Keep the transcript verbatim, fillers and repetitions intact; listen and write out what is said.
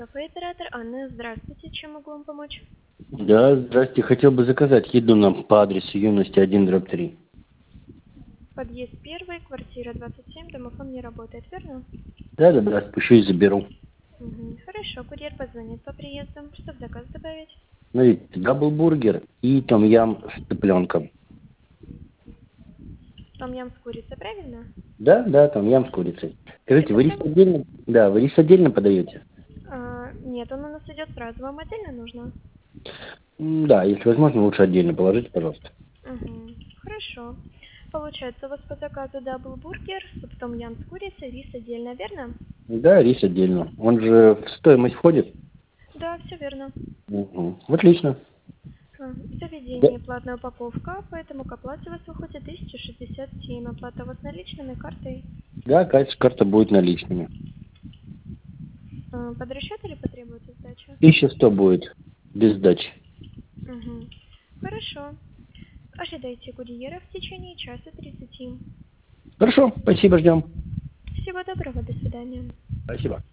Кафе-оператор Анна, здравствуйте, чем могу вам помочь? Да, здрасте. Хотел бы заказать еду нам по адресу Юности один дробь три. Подъезд первый, квартира двадцать семь, домофон не работает, верно? Да, да, да, спущу и заберу. Угу. Хорошо, курьер позвонит по приезду. Что в заказ добавить? Смотрите, даблбургер и том-ям с цыпленком. Том-ям с курицей, правильно? Да, да, том-ям с курицей. Скажите, Это вы рис все? отдельно? Да, вы рис отдельно подаете? А, нет, он у нас идет сразу. Вам отдельно нужно? М, Да, если возможно, лучше отдельно положите, пожалуйста. Угу. Хорошо. Получается, у вас по заказу даблбургер, суп том-ям с курицей, рис отдельно, верно? Да, рис отдельно. Он же в стоимость входит? Да, все верно. Угу. Отлично. А, В Да, заведении платная упаковка, поэтому к оплате у вас выходит тысяча шестьдесят семь. Оплата у вас наличными, картой. да, карточка карта будет наличными. А, Под расчет или потребуется сдача? тысяча сто будет без сдачи. Угу. Хорошо. Ожидайте курьера в течение часа тридцати. Хорошо, спасибо, ждем. Всего доброго, до свидания. Спасибо.